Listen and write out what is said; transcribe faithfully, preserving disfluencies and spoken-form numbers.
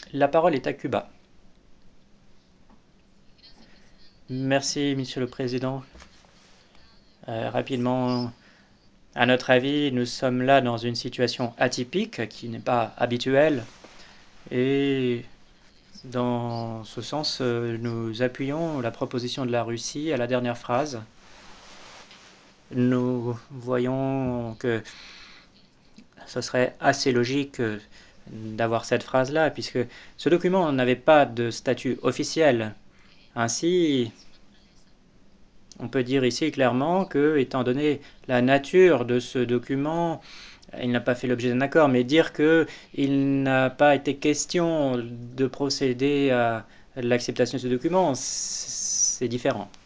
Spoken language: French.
La parole est à Cuba. Merci, Monsieur le Président. Euh, rapidement, à notre avis, nous sommes là dans une situation atypique qui n'est pas habituelle. Et dans ce sens, euh, nous appuyons la proposition de la Russie à la dernière phrase. Nous voyons que ce serait assez logique euh, d'avoir cette phrase-là, puisque ce document n'avait pas de statut officiel. Ainsi, on peut dire ici clairement que, étant donné la nature de ce document, il n'a pas fait l'objet d'un accord, mais dire qu'il n'a pas été question de procéder à l'acceptation de ce document, c'est différent.